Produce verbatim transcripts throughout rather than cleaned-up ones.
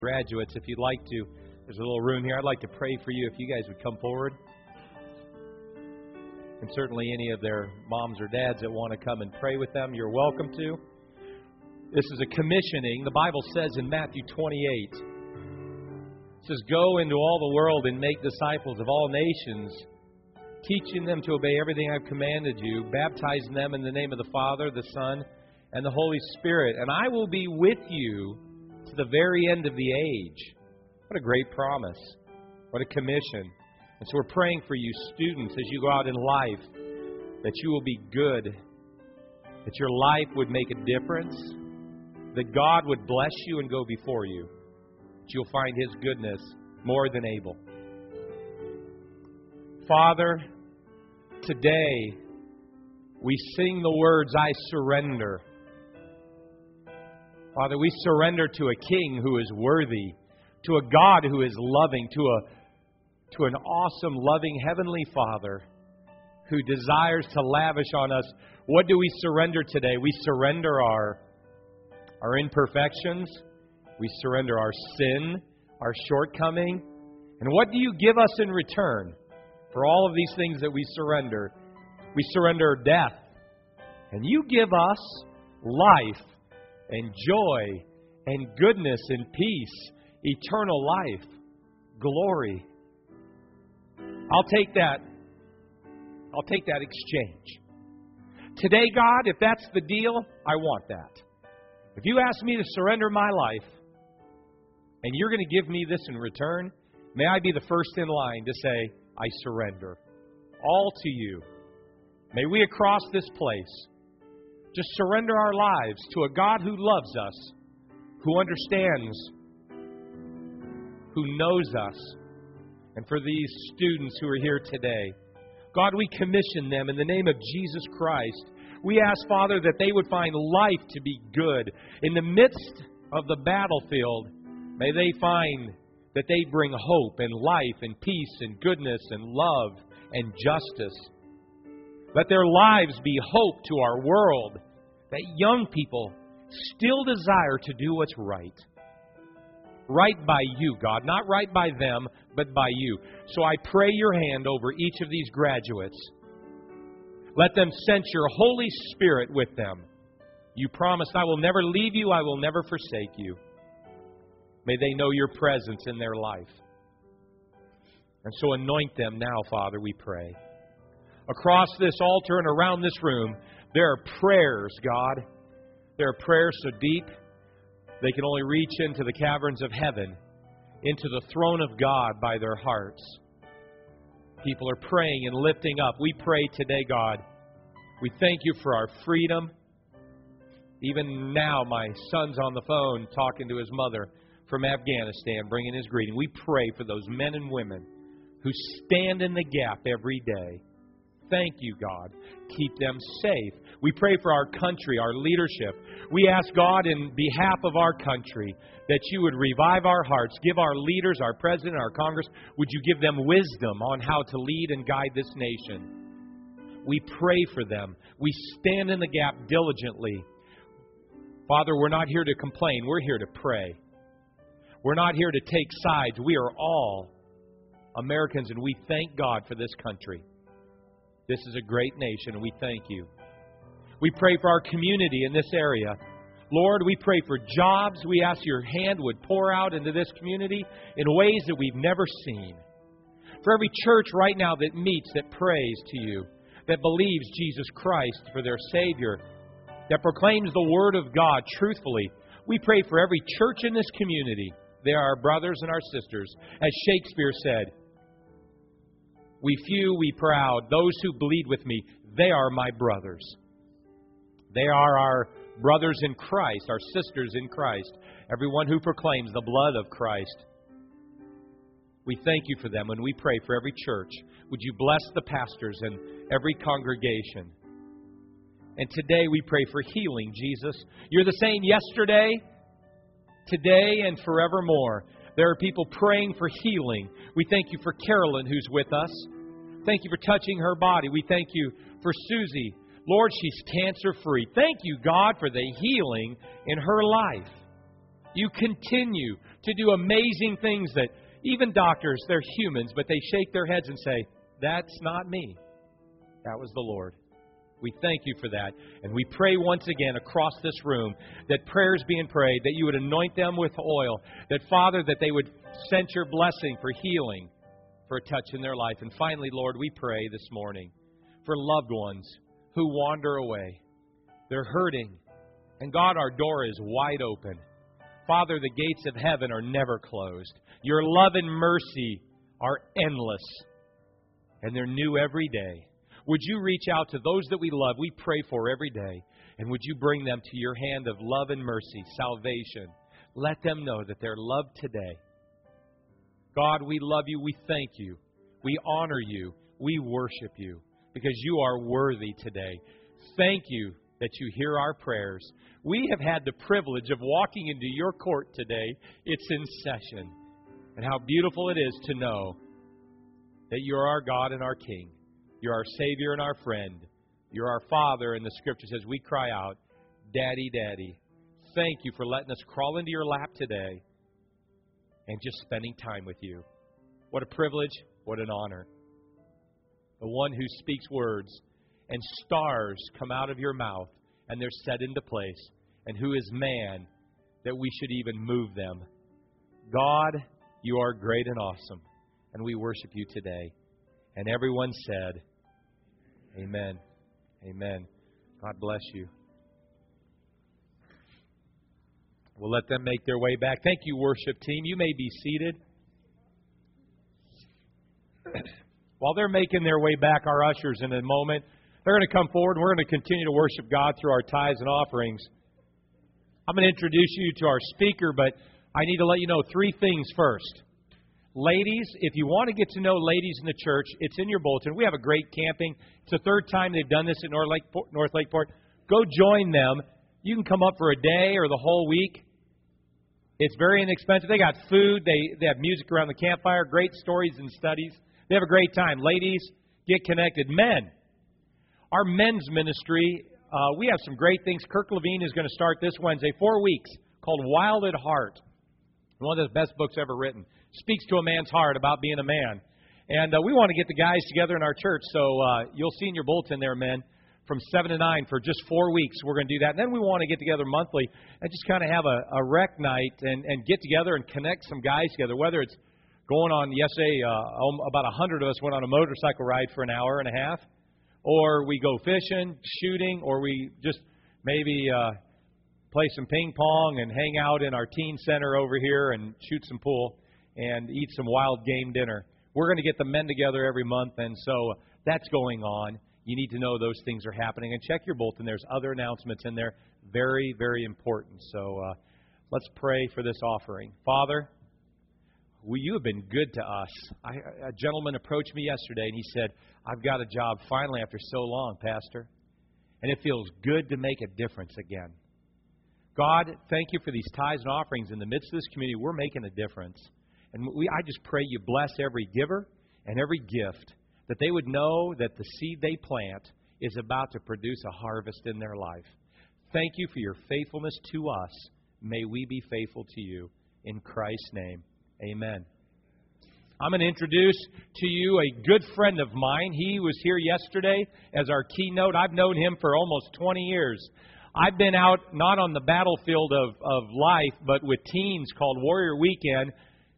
Graduates, if you'd like to, there's a little room here. I'd like to pray for you if you guys would come forward. And certainly any of their moms or dads that want to come and pray with them, you're welcome to. This is a commissioning. The Bible says in Matthew twenty-eight, it says, "Go into all the world and make disciples of all nations, teaching them to obey everything I've commanded you, baptizing them in the name of the Father, the Son, and the Holy Spirit. And I will be with you to the very end of the age." What a great promise. What a commission. And so we're praying for you students as you go out in life, that you will be good, that your life would make a difference, that God would bless you and go before you, that you'll find His goodness more than able. Father, today we sing the words, "I surrender." Father, we surrender to a King who is worthy, to a God who is loving, to a to an awesome, loving Heavenly Father who desires to lavish on us. What do we surrender today? We surrender our, our imperfections. We surrender our sin, our shortcoming. And what do you give us in return for all of these things that we surrender? We surrender death. And you give us life and joy and goodness and peace, eternal life, glory. I'll take that. I'll take that exchange. Today, God, if that's the deal, I want that. If you ask me to surrender my life, and you're going to give me this in return, may I be the first in line to say, I surrender. All to you. May we across this place just surrender our lives to a God who loves us, who understands, who knows us. And for these students who are here today, God, we commission them in the name of Jesus Christ. We ask, Father, that they would find life to be good. In the midst of the battlefield, may they find that they bring hope and life and peace and goodness and love and justice. Let their lives be hope to our world, that young people still desire to do what's right. Right by you, God. Not right by them, but by you. So I pray your hand over each of these graduates. Let them sense your Holy Spirit with them. You promised, I will never leave you, I will never forsake you. May they know your presence in their life. And so anoint them now, Father, we pray. Across this altar and around this room, there are prayers, God. There are prayers so deep, they can only reach into the caverns of heaven, into the throne of God by their hearts. People are praying and lifting up. We pray today, God. We thank you for our freedom. Even now, my son's on the phone talking to his mother from Afghanistan, bringing his greeting. We pray for those men and women who stand in the gap every day. Thank you, God. Keep them safe. We pray for our country, our leadership. We ask, God, in behalf of our country, that you would revive our hearts. Give our leaders, our president, our Congress, would you give them wisdom on how to lead and guide this nation? We pray for them. We stand in the gap diligently. Father, we're not here to complain. We're here to pray. We're not here to take sides. We are all Americans, and we thank God for this country. This is a great nation, and we thank you. We pray for our community in this area. Lord, we pray for jobs. We ask your hand would pour out into this community in ways that we've never seen. For every church right now that meets, that prays to you, that believes Jesus Christ for their Savior, that proclaims the Word of God truthfully, we pray for every church in this community. They are our brothers and our sisters. As Shakespeare said, we few, we proud, those who bleed with me, they are my brothers. They are our brothers in Christ, our sisters in Christ, everyone who proclaims the blood of Christ. We thank you for them and we pray for every church. Would you bless the pastors and every congregation? And today we pray for healing, Jesus. You're the same yesterday, today, and forevermore. There are people praying for healing. We thank you for Carolyn, who's with us. Thank you for touching her body. We thank you for Susie. Lord, she's cancer-free. Thank you, God, for the healing in her life. You continue to do amazing things that even doctors, they're humans, but they shake their heads and say, that's not me. That was the Lord. We thank you for that. And we pray once again across this room that prayers being prayed, that you would anoint them with oil, that, Father, that they would sense your blessing for healing, for a touch in their life. And finally, Lord, we pray this morning for loved ones who wander away. They're hurting. And God, our door is wide open. Father, the gates of heaven are never closed. Your love and mercy are endless, and they're new every day. Would you reach out to those that we love, we pray for every day, and would you bring them to your hand of love and mercy, salvation? Let them know that they're loved today. God, we love you. We thank you. We honor you. We worship you because you are worthy today. Thank you that you hear our prayers. We have had the privilege of walking into your court today. It's in session. And how beautiful it is to know that you're our God and our King. You're our Savior and our friend. You're our Father, and the Scripture says we cry out, Daddy, Daddy. Thank you for letting us crawl into your lap today and just spending time with you. What a privilege, what an honor. The one who speaks words and stars come out of your mouth and they're set into place. And who is man that we should even move them? God, you are great and awesome, and we worship you today. And everyone said, amen. Amen. God bless you. We'll let them make their way back. Thank you, worship team. You may be seated. While they're making their way back, our ushers in a moment, they're going to come forward and we're going to continue to worship God through our tithes and offerings. I'm going to introduce you to our speaker, but I need to let you know three things first. Ladies, if you want to get to know ladies in the church, it's in your bulletin. We have a great camping. It's the third time they've done this at North Lakeport. North Lakeport. Go join them. You can come up for a day or the whole week. It's very inexpensive. They got food. They, they have music around the campfire, great stories and studies. They have a great time. Ladies, get connected. Men, our men's ministry, uh, we have some great things. Kirk Levine is going to start this Wednesday, four weeks, called Wild at Heart. One of the best books ever written. Speaks to a man's heart about being a man. And uh, we want to get the guys together in our church. So uh, you'll see in your bulletin there, men, from seven to nine for just four weeks. We're going to do that. And then we want to get together monthly and just kind of have a, a rec night and, and get together and connect some guys together, whether it's going on, yesterday, uh, about a hundred of us went on a motorcycle ride for an hour and a half, or we go fishing, shooting, or we just maybe uh, play some ping pong and hang out in our teen center over here and shoot some pool and eat some wild game dinner. We're going to get the men together every month, and so that's going on. You need to know those things are happening. And check your bulletin. There's other announcements in there. Very, very important. So uh, let's pray for this offering. Father, well, you have been good to us. I, a gentleman approached me yesterday, and he said, I've got a job finally after so long, Pastor. And it feels good to make a difference again. God, thank you for these tithes and offerings. In the midst of this community, we're making a difference. And we, I just pray you bless every giver and every gift, that they would know that the seed they plant is about to produce a harvest in their life. Thank you for your faithfulness to us. May we be faithful to you. In Christ's name, amen. I'm going to introduce to you a good friend of mine. He was here yesterday as our keynote. I've known him for almost twenty years. I've been out not on the battlefield of, of life, but with teens called Warrior Weekend,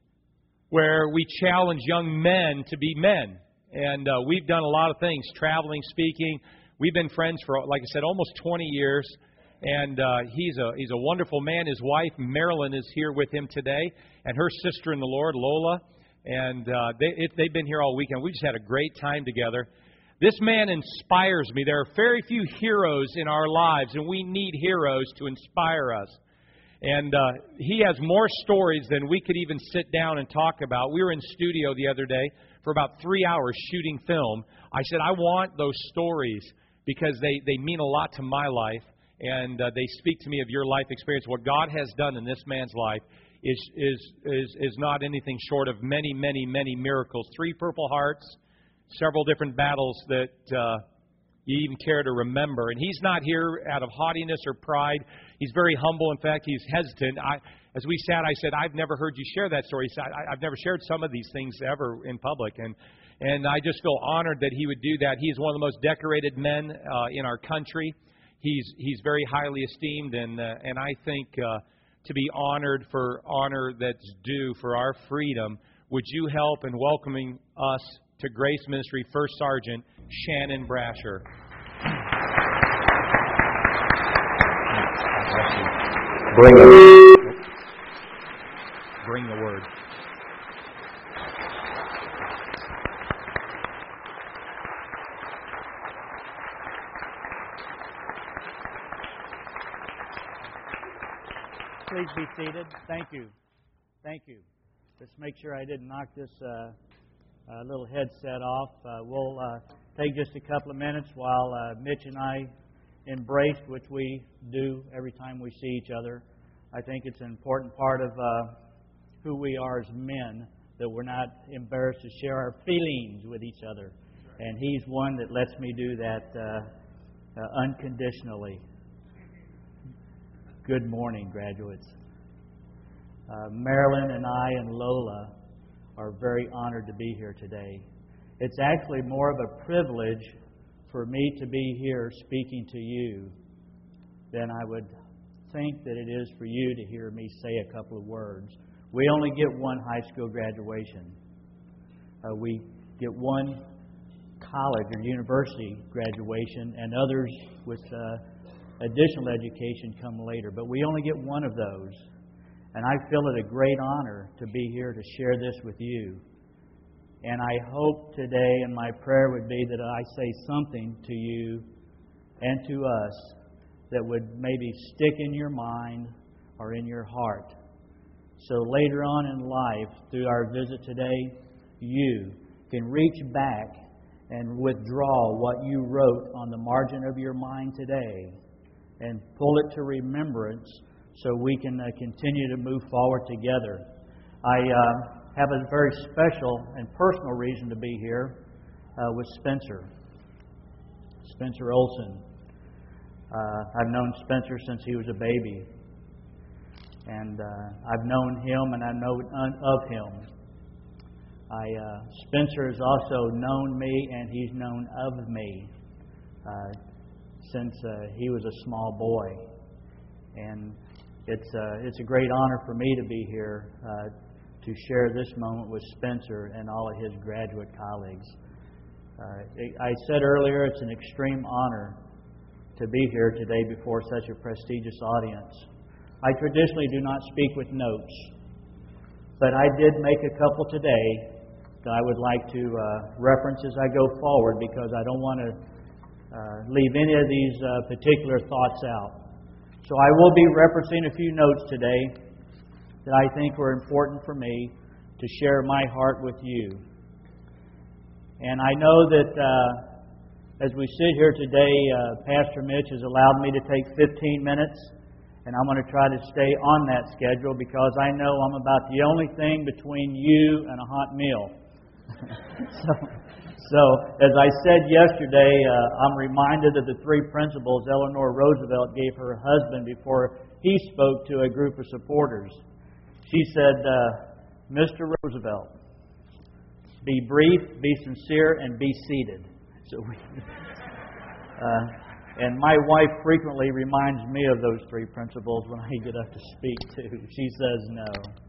where we challenge young men to be men. And uh, we've done a lot of things, traveling, speaking. We've been friends for, like I said, almost twenty years. And uh, he's a he's a wonderful man. His wife, Marilyn, is here with him today. And her sister in the Lord, Lola. And uh, they, it, they've been here all weekend. We just had a great time together. This man inspires me. There are very few heroes in our lives, and we need heroes to inspire us. And uh, he has more stories than we could even sit down and talk about. We were in studio the other day for about three hours shooting film. I said, I want those stories because they, they mean a lot to my life, and uh, they speak to me of your life experience. What God has done in this man's life is, is, is, is not anything short of many, many, many miracles. Three Purple Hearts, several different battles that uh, you even care to remember. And he's not here out of haughtiness or pride. He's very humble. In fact, he's hesitant. I, as we sat, I said, I've never heard you share that story. He said, I, I've never shared some of these things ever in public. And and I just feel honored that he would do that. He is one of the most decorated men uh, in our country. He's he's very highly esteemed, and uh, and I think uh, to be honored for honor that's due for our freedom, would you help in welcoming us to Grace Ministry First Sergeant Shannon Brasher? Bring it. Bring the word. Please be seated. Thank you. Thank you. Just make sure I didn't knock this uh, uh, little headset off. Uh, we'll uh, take just a couple of minutes while uh, Mitch and I embrace, which we do every time we see each other. I think it's an important part of uh, who we are as men, that we're not embarrassed to share our feelings with each other. And he's one that lets me do that uh, uh, unconditionally. Good morning, graduates. Uh, Marilyn and I and Lola are very honored to be here today. It's actually more of a privilege for me to be here speaking to you than I would think that it is for you to hear me say a couple of words. We only get one high school graduation. Uh, we get one college or university graduation, and others with uh, additional education come later. But we only get one of those. And I feel it a great honor to be here to share this with you. And I hope today, and my prayer would be that I say something to you and to us that would maybe stick in your mind or in your heart. So later on in life, through our visit today, you can reach back and withdraw what you wrote on the margin of your mind today and pull it to remembrance so we can uh, continue to move forward together. I uh, have a very special and personal reason to be here uh, with Spencer. Spencer Olson. Uh, I've known Spencer since he was a baby. And uh, I've known him and I know of him. I, uh, Spencer has also known me and he's known of me uh, since uh, he was a small boy. And it's, uh, it's a great honor for me to be here uh, to share this moment with Spencer and all of his graduate colleagues. Uh, I said earlier it's an extreme honor to be here today before such a prestigious audience. I traditionally do not speak with notes, but I did make a couple today that I would like to uh, reference as I go forward because I don't want to uh, leave any of these uh, particular thoughts out. So I will be referencing a few notes today that I think were important for me to share my heart with you. And I know that uh, as we sit here today, uh, Pastor Mitch has allowed me to take fifteen minutes, and I'm going to try to stay on that schedule because I know I'm about the only thing between you and a hot meal. so, so, as I said yesterday, uh, I'm reminded of the three principles Eleanor Roosevelt gave her husband before he spoke to a group of supporters. She said, uh, Mister Roosevelt, be brief, be sincere, and be seated. So we, uh, and my wife frequently reminds me of those three principles when I get up to speak too. She says no.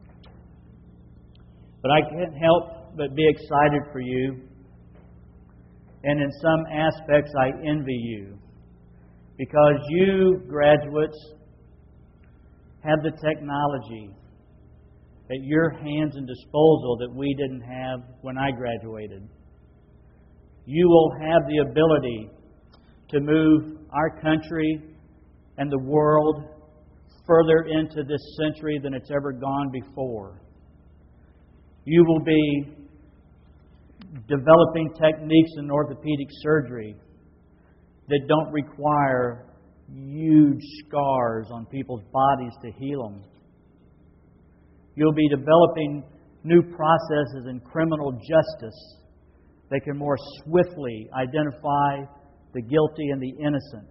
But I can't help but be excited for you. And in some aspects, I envy you. Because you, graduates, have the technology at your hands and disposal that we didn't have when I graduated. You will have the ability to move our country and the world further into this century than it's ever gone before. You will be developing techniques in orthopedic surgery that don't require huge scars on people's bodies to heal them. You'll be developing new processes in criminal justice that can more swiftly identify the guilty and the innocent.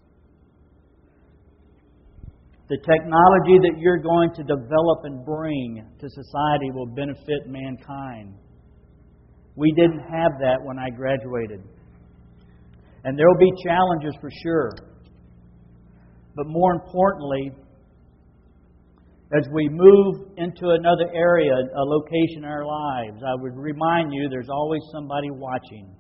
The technology that you're going to develop and bring to society will benefit mankind. We didn't have that when I graduated. And there will be challenges for sure. But more importantly, as we move into another area, a location in our lives, I would remind you there's always somebody watching.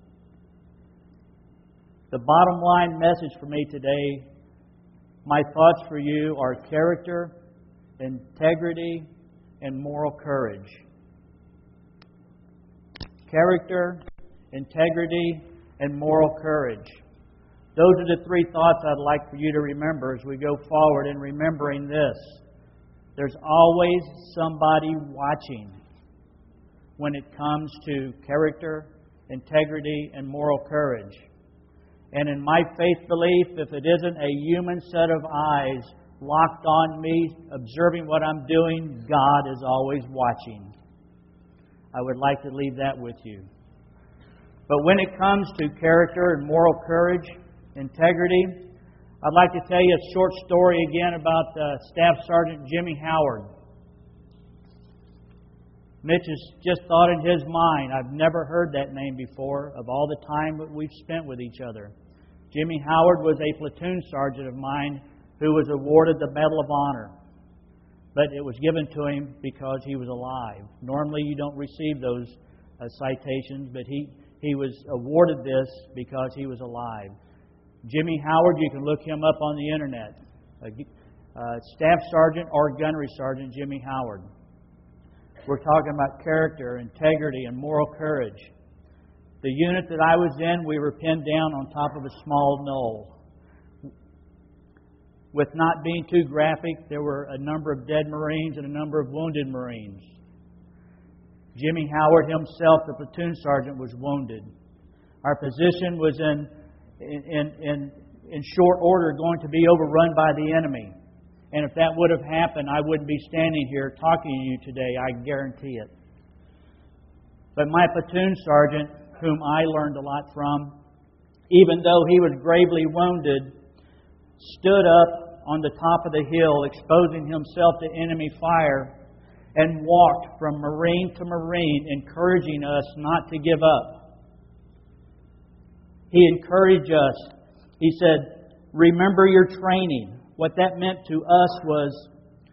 The bottom line message for me today, my thoughts for you are character, integrity, and moral courage. Character, integrity, and moral courage. Those are the three thoughts I'd like for you to remember as we go forward in remembering this. There's always somebody watching when it comes to character, integrity, and moral courage. And in my faith belief, if it isn't a human set of eyes locked on me, observing what I'm doing, God is always watching. I would like to leave that with you. But when it comes to character and moral courage, integrity, I'd like to tell you a short story again about uh, Staff Sergeant Jimmy Howard. Mitch has just thought in his mind, I've never heard that name before, of all the time that we've spent with each other. Jimmy Howard was a platoon sergeant of mine who was awarded the Medal of Honor. But it was given to him because he was alive. Normally you don't receive those uh, citations, but he, he was awarded this because he was alive. Jimmy Howard, you can look him up on the internet. Uh, uh, Staff Sergeant or Gunnery Sergeant Jimmy Howard. We're talking about character, integrity, and moral courage. The unit that I was in, we were pinned down on top of a small knoll. With not being too graphic, there were a number of dead Marines and a number of wounded Marines. Jimmy Howard himself, the platoon sergeant, was wounded. Our position was in, in, in, in short order going to be overrun by the enemy. And if that would have happened, I wouldn't be standing here talking to you today, I guarantee it. But my platoon sergeant, whom I learned a lot from, even though he was gravely wounded, stood up on the top of the hill, exposing himself to enemy fire, and walked from Marine to Marine, encouraging us not to give up. He encouraged us. He said, remember your training. What that meant to us was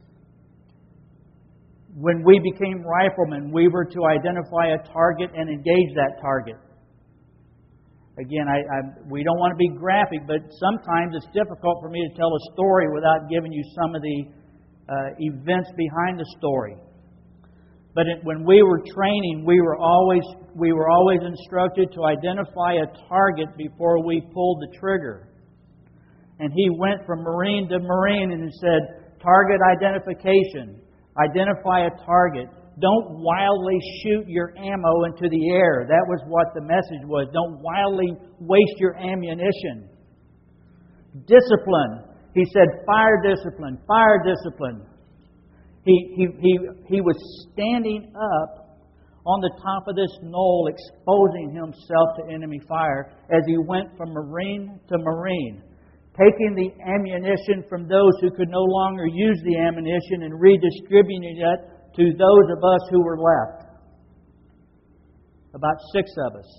when we became riflemen, we were to identify a target and engage that target. Again, I, I, we don't want to be graphic, but sometimes it's difficult for me to tell a story without giving you some of the uh, events behind the story. But it, when we were training, we were always we were always instructed to identify a target before we pulled the trigger. And he went from Marine to Marine and he said, target identification. Identify a target. Don't wildly shoot your ammo into the air. That was what the message was. Don't wildly waste your ammunition. Discipline. He said, fire discipline, fire discipline. He, he, he, he was standing up on the top of this knoll, exposing himself to enemy fire as he went from Marine to Marine, taking the ammunition from those who could no longer use the ammunition and redistributing it to those of us who were left. About six of us.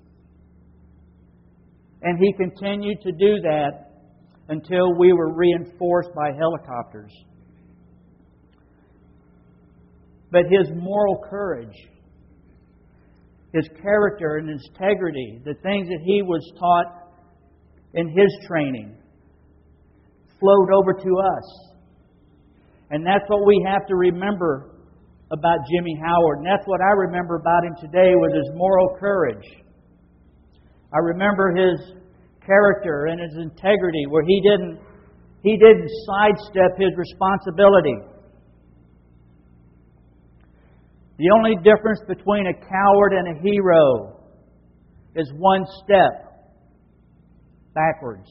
And he continued to do that until we were reinforced by helicopters. But his moral courage, his character and his integrity, the things that he was taught in his training, flowed over to us. And that's what we have to remember about Jimmy Howard. And that's what I remember about him today, was his moral courage. I remember his character and his integrity, where he didn't he didn't sidestep his responsibility. The only difference between a coward and a hero is one step backwards.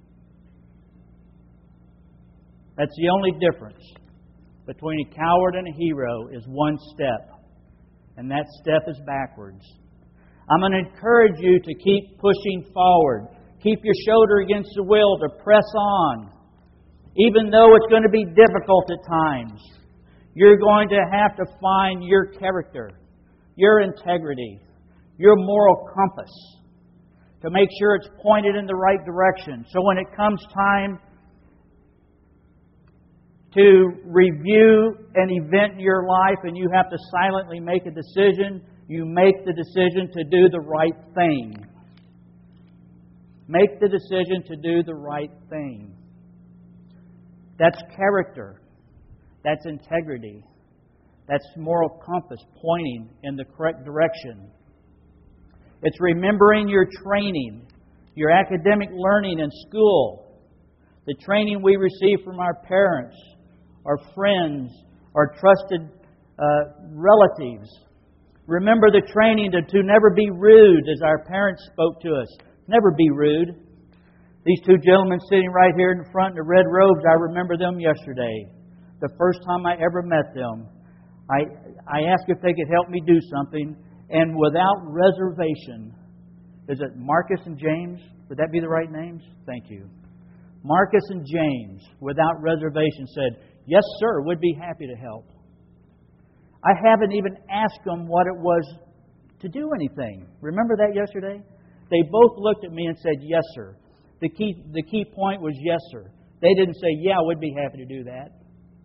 That's the only difference between a coward and a hero, is one step. And that step is backwards. I'm going to encourage you to keep pushing forward. Keep your shoulder against the wheel to press on. Even though it's going to be difficult at times, you're going to have to find your character, your integrity, your moral compass to make sure it's pointed in the right direction. So when it comes time to review an event in your life and you have to silently make a decision, you make the decision to do the right thing. Make the decision to do the right thing. That's character. That's integrity. That's moral compass pointing in the correct direction. It's remembering your training, your academic learning in school, the training we receive from our parents, our friends, our trusted uh, relatives. Remember the training to, to never be rude, as our parents spoke to us. Never be rude. These two gentlemen sitting right here in the front in the red robes, I remember them yesterday. The first time I ever met them, I, I asked if they could help me do something, and without reservation, is it Marcus and James? Would that be the right names? Thank you. Marcus and James, without reservation, said, "Yes, sir, would be happy to help." I haven't even asked them what it was to do anything. Remember that yesterday? They both looked at me and said, "Yes, sir." The key, the key point was yes, sir. They didn't say, "Yeah, we'd be happy to do that."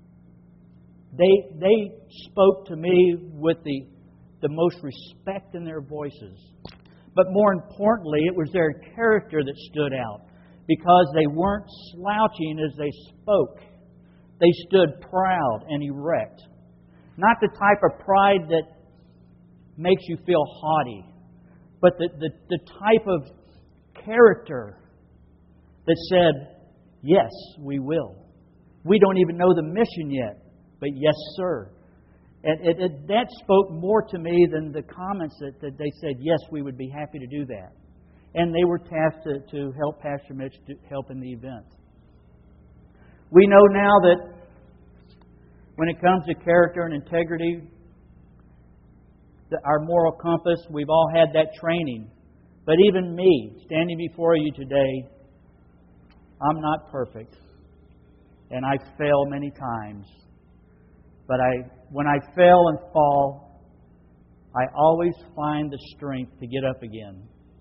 They, they spoke to me with the, the most respect in their voices. But more importantly, it was their character that stood out, because they weren't slouching as they spoke. They stood proud and erect. Not the type of pride that makes you feel haughty, but the, the, the type of character that said, "Yes, we will. We don't even know the mission yet, but yes, sir." And it, it, that spoke more to me than the comments that, that they said, "Yes, we would be happy to do that." And they were tasked to, to help Pastor Mitch to help in the event. We know now that when it comes to character and integrity, the, our moral compass, we've all had that training. But even me, standing before you today, I'm not perfect. And I fail many times. But I, when I fail and fall, I always find the strength to get up again.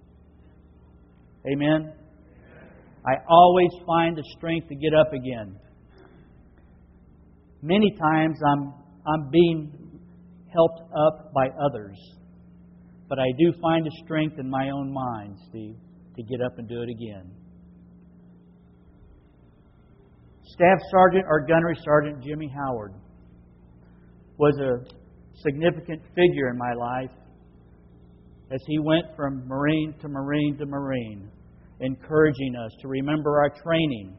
Amen? I always find the strength to get up again. Many times I'm, I'm being helped up by others. But I do find the strength in my own mind, Steve, to get up and do it again. Staff Sergeant or Gunnery Sergeant Jimmy Howard was a significant figure in my life as he went from Marine to Marine to Marine, encouraging us to remember our training.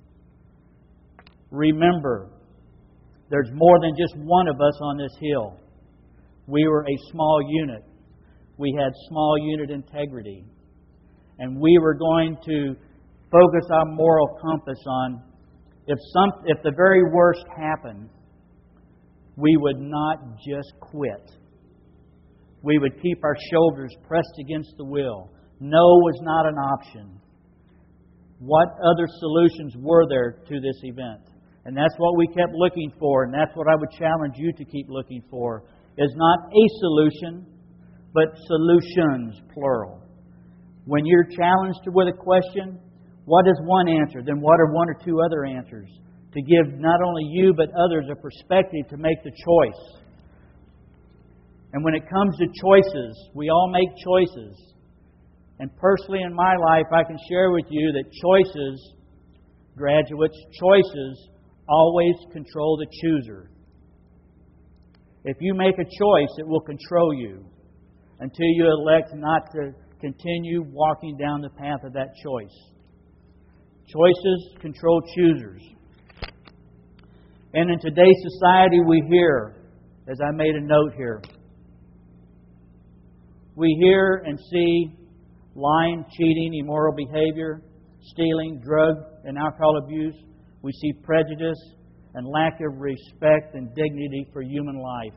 Remember, there's more than just one of us on this hill. We were a small unit. We had small unit integrity. And we were going to focus our moral compass on if some, if the very worst happened, we would not just quit. We would keep our shoulders pressed against the wheel. No was not an option. What other solutions were there to this event? And that's what we kept looking for, and that's what I would challenge you to keep looking for, is not a solution, but solutions, plural. When you're challenged with a question, what is one answer? Then what are one or two other answers? To give not only you but others a perspective to make the choice. And when it comes to choices, we all make choices. And personally in my life, I can share with you that choices, graduates, choices always control the chooser. If you make a choice, it will control you until you elect not to continue walking down the path of that choice. Choices control choosers. And in today's society, we hear, as I made a note here, we hear and see lying, cheating, immoral behavior, stealing, drug and alcohol abuse. We see prejudice and lack of respect and dignity for human life.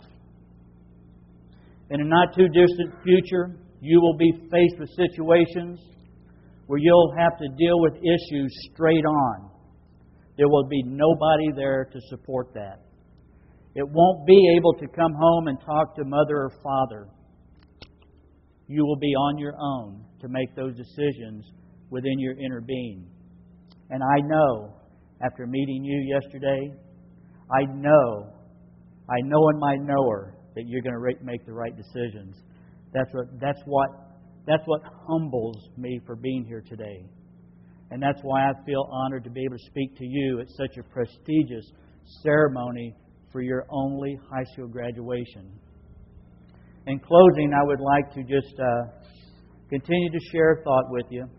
In a not too distant future, you will be faced with situations where you'll have to deal with issues straight on. There will be nobody there to support that. It won't be able to come home and talk to mother or father. You will be on your own to make those decisions within your inner being. And I know, after meeting you yesterday, I know, I know in my knower that you're going to make the right decisions. That's what, that's what, that's what humbles me for being here today. And that's why I feel honored to be able to speak to you at such a prestigious ceremony for your only high school graduation. In closing, I would like to just uh, continue to share a thought with you.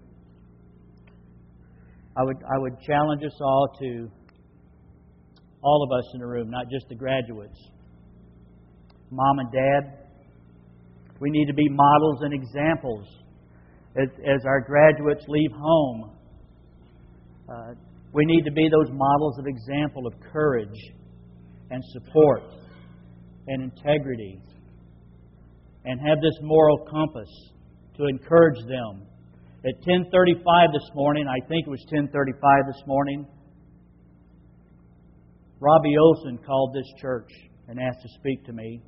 I would I would challenge us all to, all of us in the room, not just the graduates. Mom and Dad, we need to be models and examples as, as our graduates leave home. Uh, we need to be those models of example of courage and support and integrity, and have this moral compass to encourage them. At ten thirty-five this morning, I think it was ten thirty-five this morning, Robbie Olson called this church and asked to speak to me.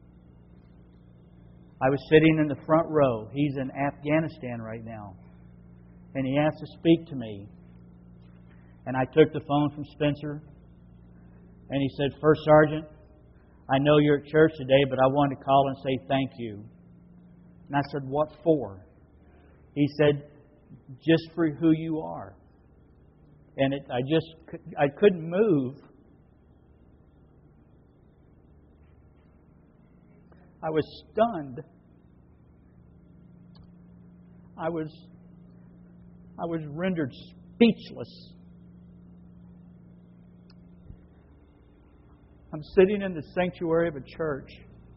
I was sitting in the front row. He's in Afghanistan right now. And he asked to speak to me. And I took the phone from Spencer. And he said, First Sergeant, I know you're at church today, but I wanted to call and say thank you. And I said, what for? He said, just for who you are. And it, I just, I couldn't move. I was stunned. I was, I was rendered speechless. I'm sitting in the sanctuary of a church,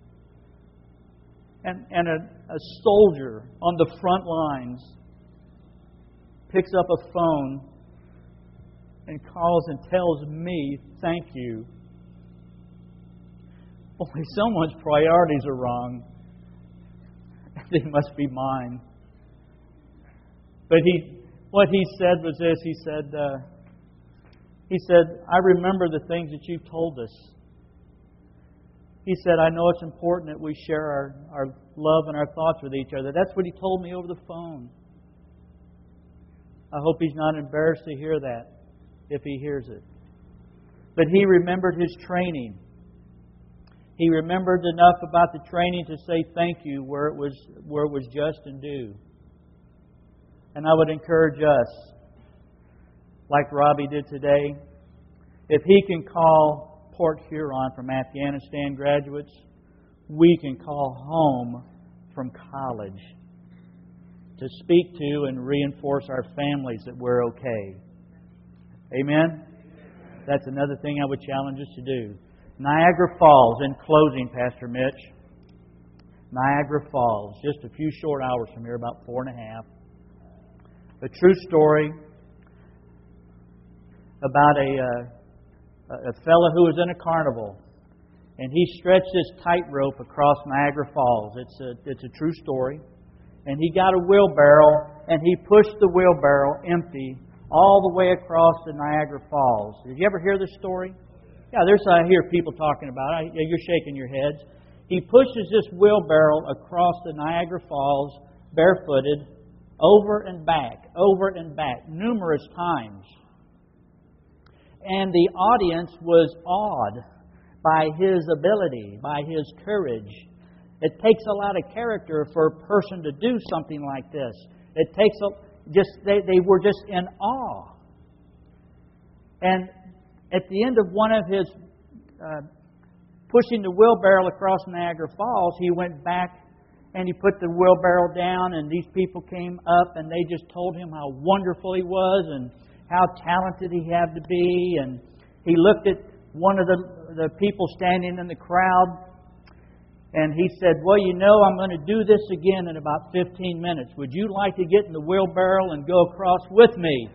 and, and a, a soldier on the front lines picks up a phone and calls and tells me, thank you. Only someone's priorities are wrong. They must be mine. But he, what he said was this. He said, uh, he said, I remember the things that you've told us. He said, I know it's important that we share our, our love and our thoughts with each other. That's what he told me over the phone. I hope he's not embarrassed to hear that, if he hears it. But he remembered his training. He remembered enough about the training to say thank you where it was where it was just and due. And I would encourage us, like Robbie did today, if he can call Port Huron from Afghanistan graduates, we can call home from college to speak to and reinforce our families that we're okay. Amen? That's another thing I would challenge us to do. Niagara Falls, in closing, Pastor Mitch. Niagara Falls, just a few short hours from here, about four and a half. A true story about a, uh, a fellow who was in a carnival. And he stretched this tightrope across Niagara Falls. It's a, it's a true story. And he got a wheelbarrow, and he pushed the wheelbarrow empty all the way across the Niagara Falls. Did you ever hear this story? Yeah, there's I hear people talking about it. You're shaking your heads. He pushes this wheelbarrow across the Niagara Falls barefooted, over and back, over and back, numerous times. And the audience was awed by his ability, by his courage. It takes a lot of character for a person to do something like this. It takes a, just they, they were just in awe. And at the end of one of his uh, pushing the wheelbarrow across Niagara Falls, he went back and he put the wheelbarrow down, and these people came up and they just told him how wonderful he was and how talented he had to be. And he looked at one of the, the people standing in the crowd, and he said, well, you know, I'm going to do this again in about fifteen minutes. Would you like to get in the wheelbarrow and go across with me?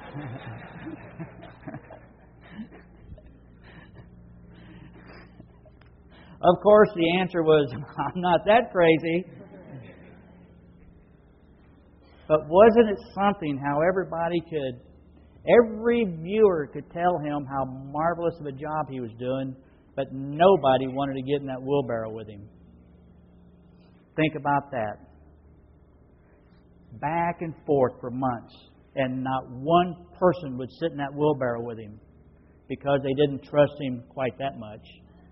Of course, the answer was, I'm not that crazy. But wasn't it something how everybody could, every viewer could tell him how marvelous of a job he was doing, but nobody wanted to get in that wheelbarrow with him. Think about that. Back and forth for months, and not one person would sit in that wheelbarrow with him because they didn't trust him quite that much.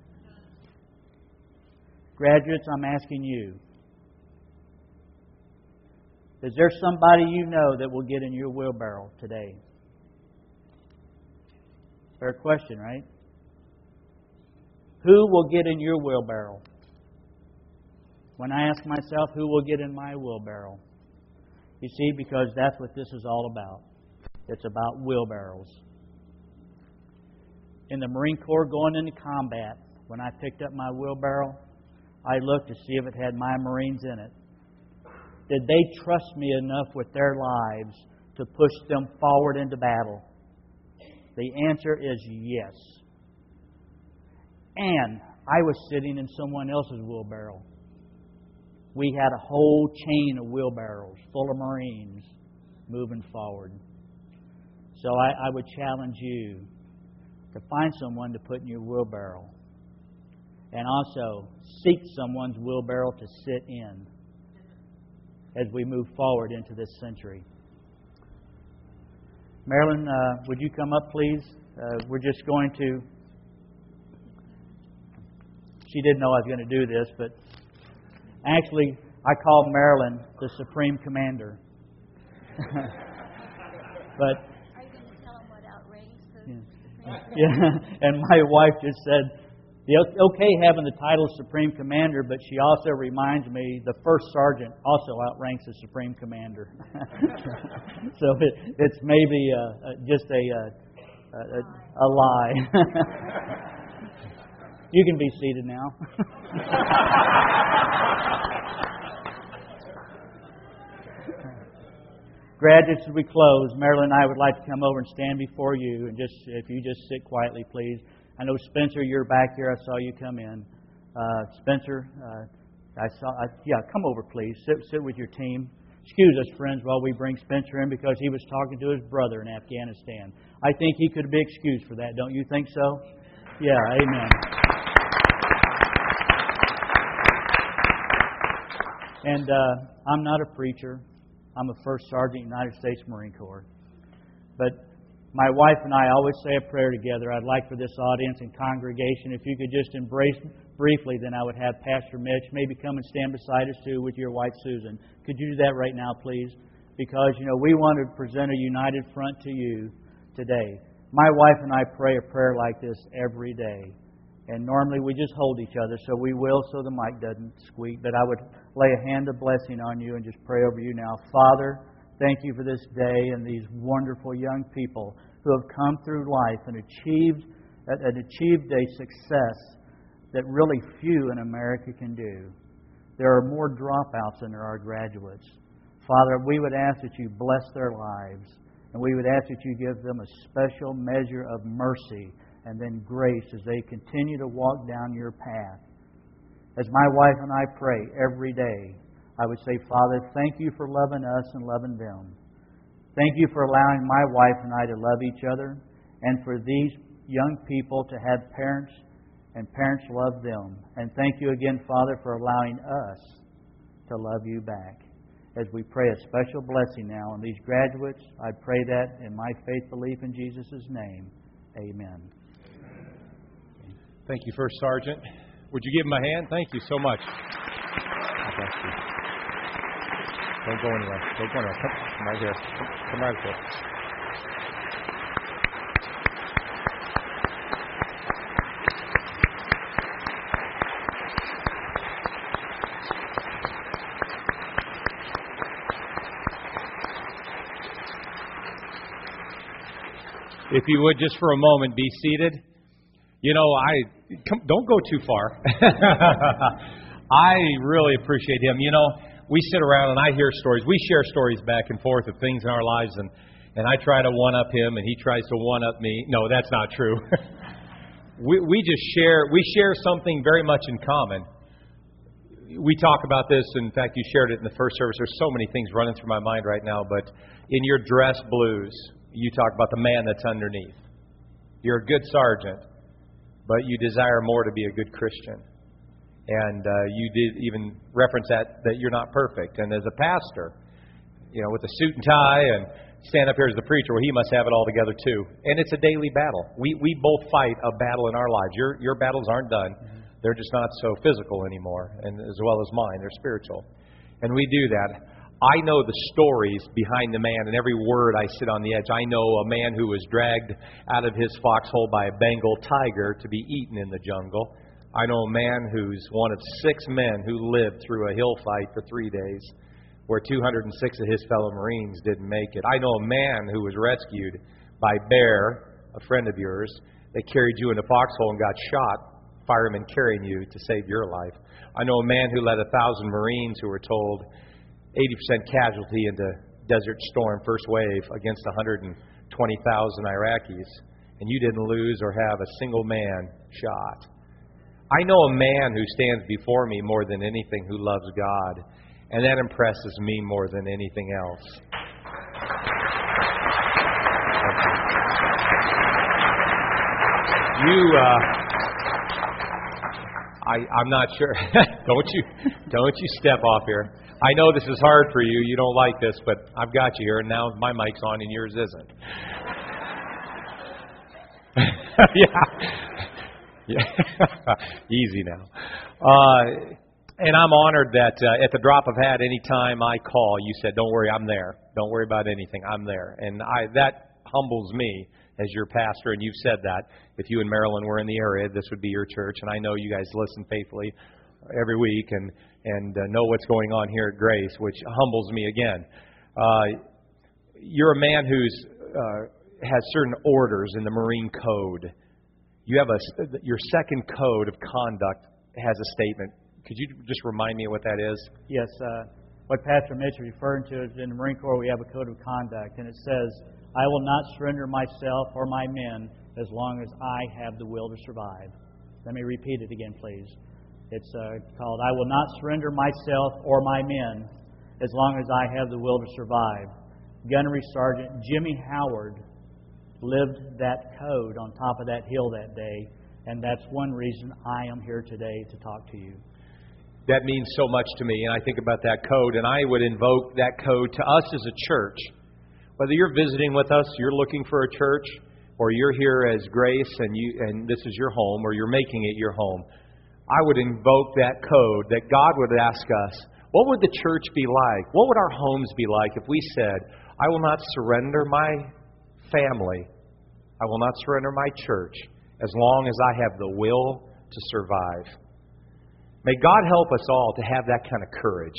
Graduates, I'm asking you, is there somebody you know that will get in your wheelbarrow today? Fair question, right? Who will get in your wheelbarrow? When I ask myself, who will get in my wheelbarrow? You see, because that's what this is all about. It's about wheelbarrows. In the Marine Corps going into combat, when I picked up my wheelbarrow, I looked to see if it had my Marines in it. Did they trust me enough with their lives to push them forward into battle? The answer is yes. And I was sitting in someone else's wheelbarrow. We had a whole chain of wheelbarrows full of Marines moving forward. So I, I would challenge you to find someone to put in your wheelbarrow. And also seek someone's wheelbarrow to sit in as we move forward into this century. Marilyn, uh, would you come up, please? Uh, we're just going to... She didn't know I was going to do this, but actually, I called Marilyn the Supreme Commander. But are you going to tell them what outranked the yeah. Supreme? Yeah, and my wife just said, "It's okay having the title Supreme Commander," but she also reminds me the first sergeant also outranks the Supreme Commander. So it, it's maybe uh, uh, just a, uh, a, a, a lie. You can be seated now. Graduates, as we close, Marilyn and I would like to come over and stand before you, and just if you just sit quietly, please. I know Spencer, you're back here. I saw you come in. Uh, Spencer, uh, I saw. I, yeah, come over, please. Sit, sit with your team. Excuse us, friends, while we bring Spencer in because he was talking to his brother in Afghanistan. I think he could be excused for that. Don't you think so? Yeah, amen. And uh, I'm not a preacher. I'm a first sergeant, United States Marine Corps. But my wife and I always say a prayer together. I'd like for this audience and congregation, if you could just embrace briefly, then I would have Pastor Mitch maybe come and stand beside us too with your wife Susan. Could you do that right now, please? Because, you know, we want to present a united front to you today. My wife and I pray a prayer like this every day. And normally we just hold each other, so we will so the mic doesn't squeak. But I would lay a hand of blessing on you and just pray over you now. Father, thank you for this day and these wonderful young people who have come through life and achieved, and achieved a success that really few in America can do. There are more dropouts than there are graduates. Father, we would ask that you bless their lives, and we would ask that you give them a special measure of mercy and then grace as they continue to walk down your path. As my wife and I pray every day, I would say, Father, thank you for loving us and loving them. Thank you for allowing my wife and I to love each other, and for these young people to have parents and parents love them. And thank you again, Father, for allowing us to love you back. As we pray a special blessing now on these graduates, I pray that in my faith belief in Jesus' name. Amen. Thank you, First Sergeant. Would you give him a hand? Thank you so much. God bless you. Don't go anywhere. Don't go anywhere. Come, come right here. Come, come right here. If you would, just for a moment, be seated. You know, I come, don't go too far. I really appreciate him. You know, we sit around and I hear stories. We share stories back and forth of things in our lives, and, and I try to one-up him, and he tries to one-up me. No, that's not true. we, we just share, we share something very much in common. we talk about this. In fact, you shared it in the first service. There's so many things running through my mind right now. But in your dress blues, you talk about the man that's underneath. You're a good sergeant, but you desire more to be a good Christian. And uh, you did even reference that, that you're not perfect. And as a pastor, you know, with a suit and tie and stand up here as the preacher, well, he must have it all together too. And it's a daily battle. We we both fight a battle in our lives. Your your battles aren't done. Mm-hmm. They're just not so physical anymore, and as well as mine. They're spiritual. And we do that. I know the stories behind the man, and every word I sit on the edge. I know a man who was dragged out of his foxhole by a Bengal tiger to be eaten in the jungle. I know a man who's one of six men who lived through a hill fight for three days, where two hundred six of his fellow Marines didn't make it. I know a man who was rescued by Bear, a friend of yours. They carried you in a foxhole and got shot, firemen carrying you to save your life. I know a man who led a thousand Marines who were told eighty percent casualty into Desert Storm first wave against one hundred twenty thousand Iraqis, and you didn't lose or have a single man shot. I know a man who stands before me more than anything who loves God, and that impresses me more than anything else. You, uh, I, I'm not sure. don't you, don't you step off here. I know this is hard for you. You don't like this, but I've got you here, and now my mic's on and yours isn't. yeah. Yeah. Easy now. Uh, and I'm honored that uh, at the drop of a hat, any time I call, you said, don't worry, I'm there. Don't worry about anything. I'm there. And I, that humbles me as your pastor, and you've said that. If you and Marilyn were in the area, this would be your church. And I know you guys listen faithfully every week and, and uh, know what's going on here at Grace, which humbles me again. Uh, you're a man who's uh, has certain orders in the Marine Code. You have a, your second code of conduct has a statement. Could you just remind me what that is? Yes. Uh, what Pastor Mitch is referring to is in the Marine Corps we have a code of conduct, and it says, I will not surrender myself or my men as long as I have the will to survive. Let me repeat it again, please. It's uh, called, I will not surrender myself or my men as long as I have the will to survive. Gunnery Sergeant Jimmy Howard lived that code on top of that hill that day, and that's one reason I am here today to talk to you. That means so much to me, and I think about that code, and I would invoke that code to us as a church. Whether you're visiting with us, you're looking for a church, or you're here as Grace and you and this is your home, or you're making it your home, I would invoke that code that God would ask us, what would the church be like? What would our homes be like if we said, I will not surrender my family, I will not surrender my church as long as I have the will to survive. May God help us all to have that kind of courage.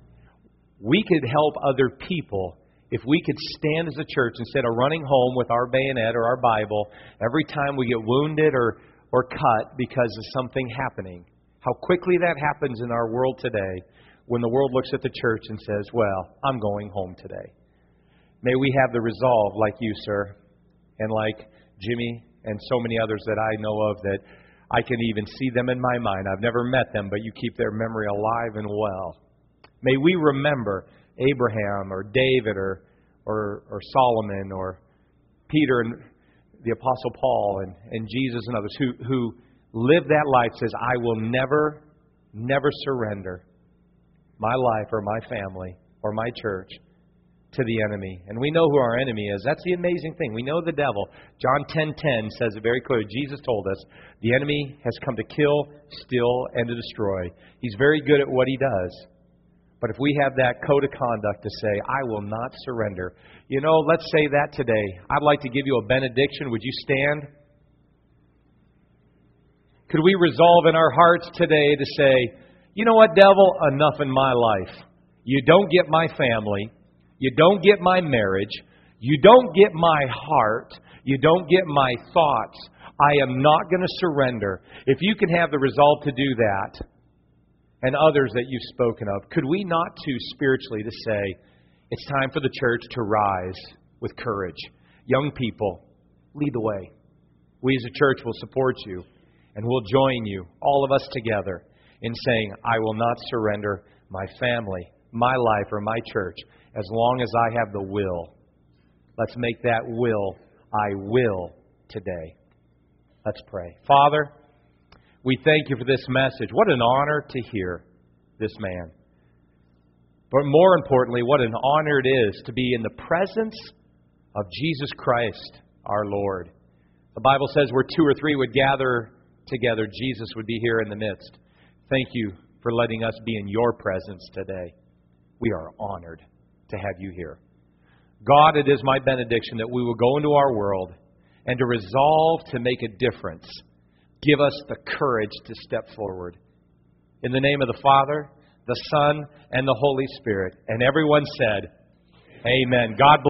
We could help other people if we could stand as a church instead of running home with our bayonet or our Bible every time we get wounded or, or cut because of something happening. How quickly that happens in our world today when the world looks at the church and says, well, I'm going home today. May we have the resolve like you, sir, and like Jimmy and so many others that I know of that I can even see them in my mind. I've never met them, but you keep their memory alive and well. May we remember Abraham or David or or, or Solomon or Peter and the Apostle Paul and, and Jesus and others who, who lived that life, says, I will never, never surrender my life or my family or my church to the enemy. And we know who our enemy is. That's the amazing thing. We know the devil. John ten ten says it very clearly. Jesus told us the enemy has come to kill, steal, and to destroy. He's very good at what he does. But if we have that code of conduct to say, I will not surrender. You know, let's say that today. I'd like to give you a benediction. Would you stand? Could we resolve in our hearts today to say, you know what, devil? Enough in my life. You don't get my family. You don't get my marriage. You don't get my heart. You don't get my thoughts. I am not going to surrender. If you can have the resolve to do that, and others that you've spoken of, could we not too spiritually to say, it's time for the church to rise with courage. Young people, lead the way. We as a church will support you, and we'll join you, all of us together, in saying, I will not surrender my family, my life, or my church as long as I have the will. Let's make that will, I will, today. Let's pray. Father, we thank you for this message. What an honor to hear this man. But more importantly, what an honor it is to be in the presence of Jesus Christ, our Lord. The Bible says where two or three would gather together, Jesus would be here in the midst. Thank you for letting us be in your presence today. We are honored to have you here. God, it is my benediction that we will go into our world and to resolve to make a difference. Give us the courage to step forward. In the name of the Father, the Son, and the Holy Spirit. And everyone said, Amen. God bless.